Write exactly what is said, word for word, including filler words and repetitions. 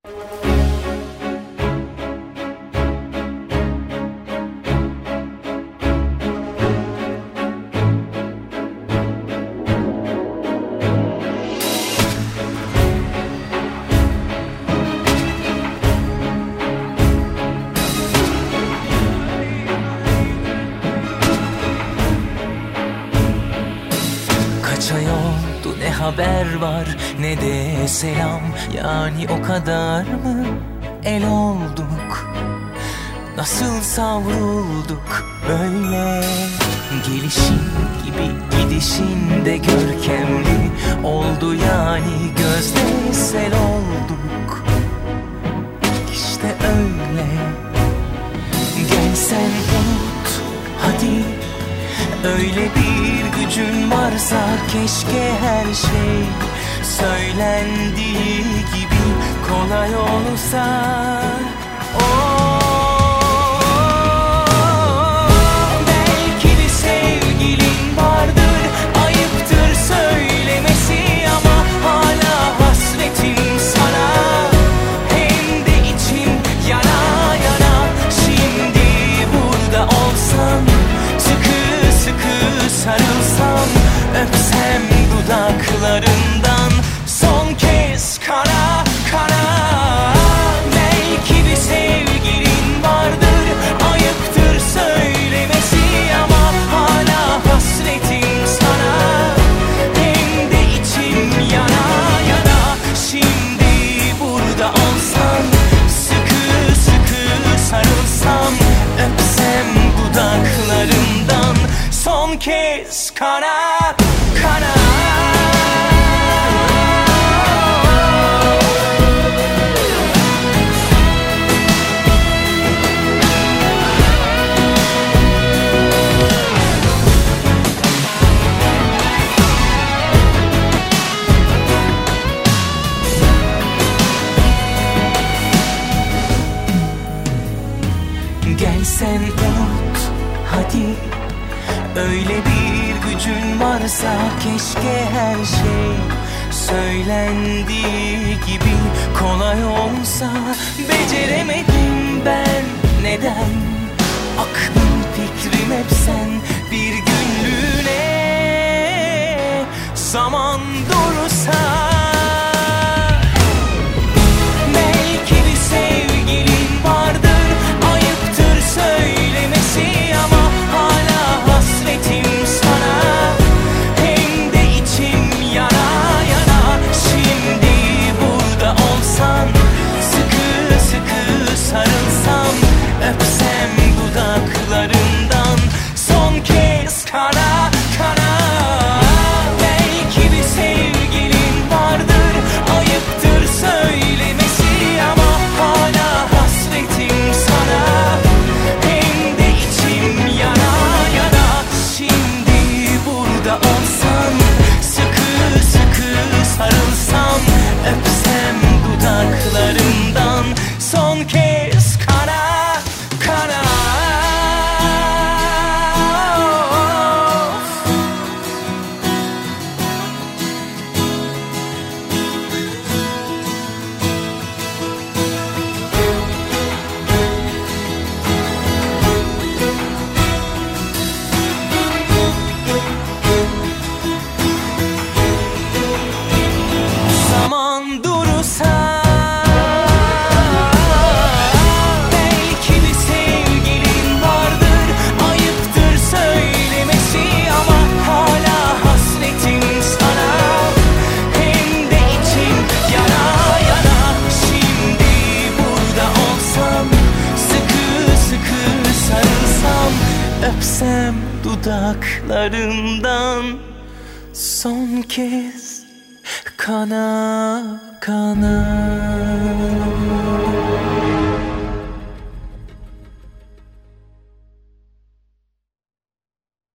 Kaç ay oldu, ne haber var ne de selam. Yani o kadar mı el olduk? Nasıl savrulduk böyle? Gelişin gibi gidişin de görkemli oldu, yani gözde sel olduk. İşte öyle. Gel sen unut hadi. Öyle bir gücün varsa keşke her şey söylendiği gibi kolay olsa. Oh, belki bir sevgilin vardır, ayıptır söylemesi ama hala hasretim sana. Hem de içim yana yana. Şimdi burada olsan, sıkı sıkı sarılsam, öpsem dudaklarından son kez kara kara. Belki bir sevgilin vardır, ayıptır söylemesi ama hala hasretim sana. Hem de içim yana yana. Şimdi burada olsan, sıkı sıkı sarılsam, öpsem dudaklarından son kez kana kana. Gel sen unut hadi. Öyle bir gücün varsa keşke her şey söylendiği gibi kolay olsa. Beceremedim ben, neden? Aklım fikrim hep sen. Bir günlüğüne zaman dursa. Belki bir sevgilin vardır, ayıptır söylemesi ama hala hasretim sana. Hem de içim yana yana. Şimdi burada olsan, sıkı sıkı sarılsam, öpsem dudaklarından son kez kana kana. Belki bir sevgilin vardır, ayıptır söylemesi ama hala hasretim sana. Hem de içim yana yana. Şimdi burada olsan, sıkı sıkı sarılsam, öpsem dudaklarından son kez kana kana. Zaman durursa. Belki bir sevgilin vardır, ayıptır söylemesi ama hala hasretim sana. Hem de içim yana yana. Şimdi burada olsam, sıkı sıkı sarılsam, öpsem dudaklarından son kez kana kana.